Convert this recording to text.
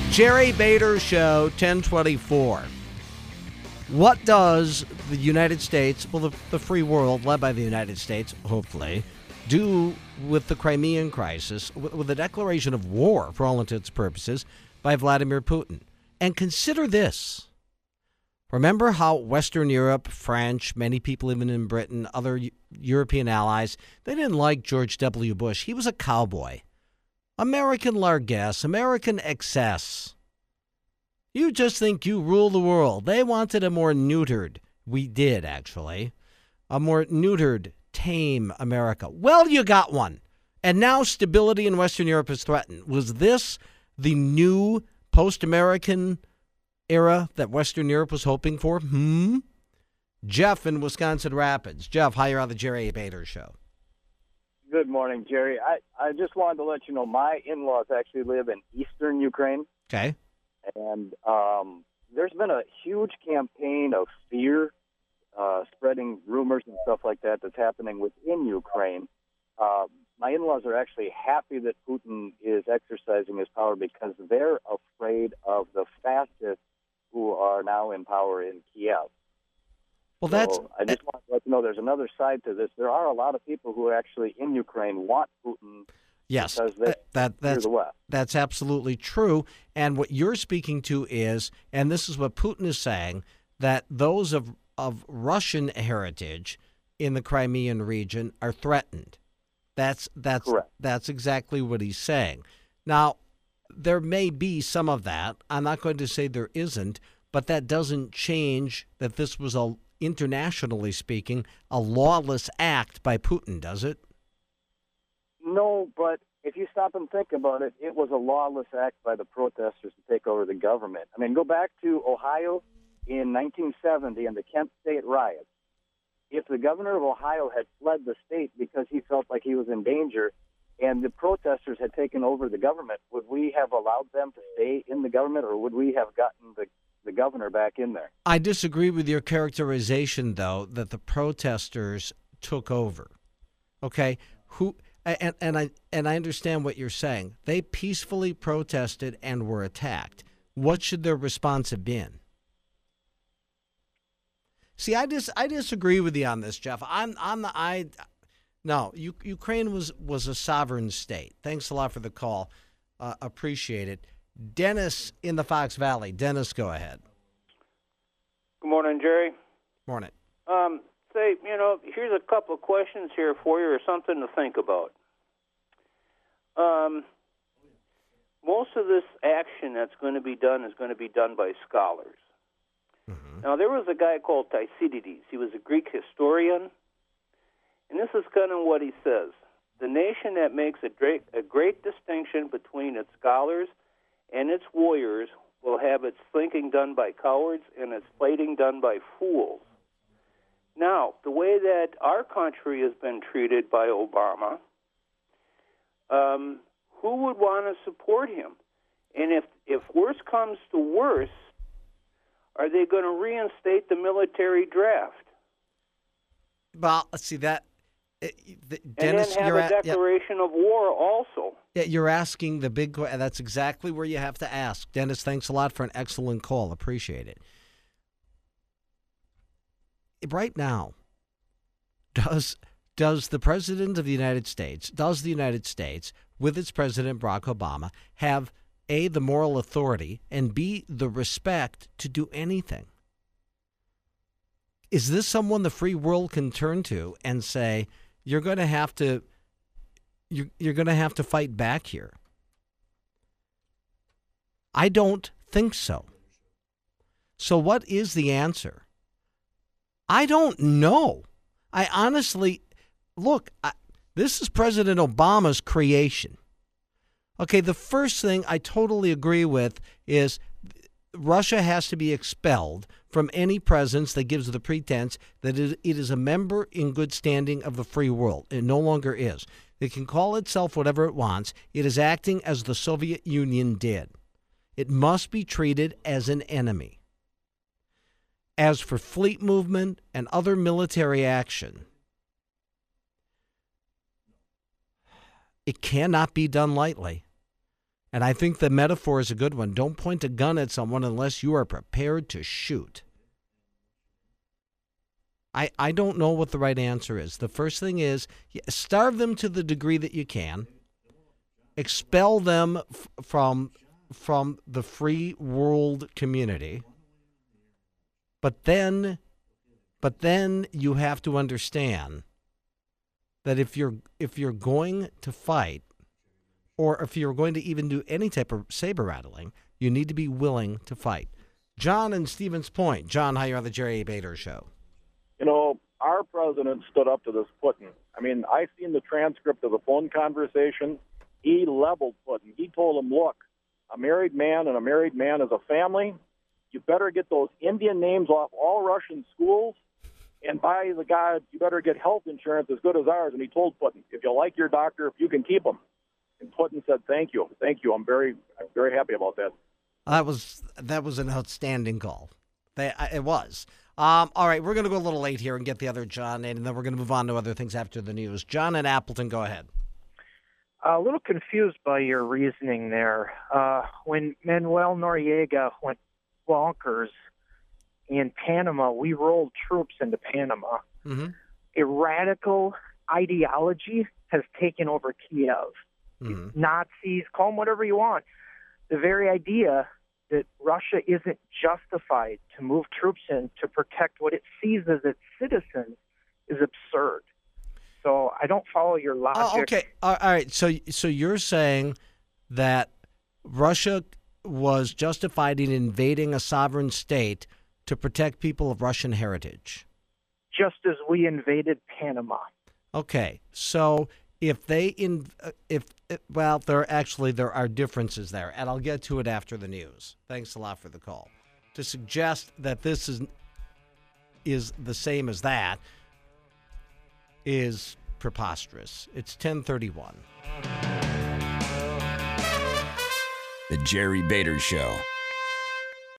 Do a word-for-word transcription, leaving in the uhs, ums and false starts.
Jerry Bader Show, ten twenty-four. What does the United States, well, the, the free world led by the United States, hopefully, do with the Crimean crisis, with, with the declaration of war, for all intents and purposes, by Vladimir Putin? And consider this. Remember how Western Europe, French, many people even in Britain, other U- European allies, they didn't like George W. Bush. He was a cowboy. American largesse, American excess. You just think you rule the world. They wanted a more neutered, we did actually, a more neutered, tame America. Well, you got one. And now stability in Western Europe is threatened. Was this the new post-American era that Western Europe was hoping for? Hmm? Jeff in Wisconsin Rapids. Jeff, hi, you're on the Jerry A. Bader Show. Good morning, Jerry. I, I just wanted to let you know my in-laws actually live in eastern Ukraine. Okay. And um, there's been a huge campaign of fear, uh, spreading rumors and stuff like that that's happening within Ukraine. Uh, my in-laws are actually happy that Putin is exercising his power because they're afraid of the fascists who are now in power in Kiev. Well, that's. So I just want to let you know there's another side to this. There are a lot of people who actually in Ukraine want Putin. Yes, because they that that's the West. That's absolutely true. And what you're speaking to is, and this is what Putin is saying, that those of of Russian heritage in the Crimean region are threatened. That's that's Correct. That's exactly what he's saying. Now, there may be some of that. I'm not going to say there isn't, but that doesn't change that this was a internationally speaking, a lawless act by Putin, does it? No, but if you stop and think about it, it was a lawless act by the protesters to take over the government. I mean, go back to Ohio in nineteen seventy and the Kent State riots. If the governor of Ohio had fled the state because he felt like he was in danger and the protesters had taken over the government, would we have allowed them to stay in the government, or would we have gotten the the governor back in there? I disagree with your characterization, though, that the protesters took over. Okay, who and and I and I understand what you're saying. They peacefully protested and were attacked. What should their response have been? See, I dis I disagree with you on this, Jeff. I'm I'm the I. No, U- Ukraine was was a sovereign state. Thanks a lot for the call. Uh, appreciate it. Dennis in the Fox Valley. Dennis, go ahead. Good morning, Jerry. Morning. Um, say, you know, here's a couple of questions here for you, or something to think about. Um, most of this action that's going to be done is going to be done by scholars. Mm-hmm. Now, there was a guy called Thucydides. He was a Greek historian, and this is kind of what he says. The nation that makes a great, a great distinction between its scholars and its warriors will have its thinking done by cowards and its fighting done by fools. Now, the way that our country has been treated by Obama, um, who would want to support him? And if, if worse comes to worse, are they going to reinstate the military draft? Well, let's see that. Uh, the, and Dennis, then have you're a at, declaration yeah. of war also. Yeah, you're asking the big question. That's exactly where you have to ask. Dennis, thanks a lot for an excellent call. Appreciate it. Right now, does does the President of the United States, does the United States, with its President Barack Obama, have A, the moral authority, and B, the respect to do anything? Is this someone the free world can turn to and say, you're going to have to you're, you're going to have to fight back here? I don't think so. So what is the answer? I don't know. I honestly, look, I, this is President Obama's creation. Okay, the first thing I totally agree with is Russia has to be expelled from any presence that gives the pretense that it is a member in good standing of the free world. It no longer is. It can call itself whatever it wants. It is acting as the Soviet Union did. It must be treated as an enemy. As for fleet movement and other military action, it cannot be done lightly. And I think the metaphor is a good one. Don't point a gun at someone unless you are prepared to shoot. I, I don't know what the right answer is. The first thing is starve them to the degree that you can. Expel them f- from from the free world community. But then but then you have to understand that if you're if you're going to fight, or if you're going to even do any type of saber rattling, you need to be willing to fight. John in Stevens Point. John, how are you on the Jerry Bader Show? You know, our president stood up to this Putin. I mean, I seen the transcript of the phone conversation. He leveled Putin. He told him, look, a married man and a married man is a family. You better get those Indian names off all Russian schools. And by the God, you better get health insurance as good as ours. And he told Putin, if you like your doctor, if you can keep him. And Putin said, thank you. Thank you. I'm very I'm very happy about that. That was that was an outstanding call. They, it was. Um, all right, we're going to go a little late here and get the other John in, and then we're going to move on to other things after the news. John in Appleton, go ahead. A little confused by your reasoning there. Uh, when Manuel Noriega went bonkers in Panama, we rolled troops into Panama. Mm-hmm. A radical ideology has taken over Kiev. Mm-hmm. Nazis, call them whatever you want. The very idea that Russia isn't justified to move troops in to protect what it sees as its citizens is absurd. So I don't follow your logic. Oh, okay. All right. So, so you're saying that Russia was justified in invading a sovereign state to protect people of Russian heritage? Just as we invaded Panama. Okay. So if they in if well, there actually there are differences there, and I'll get to it after the news. Thanks a lot for the call. To suggest that this is is the same as that is preposterous. It's ten thirty-one. The Jerry Bader Show.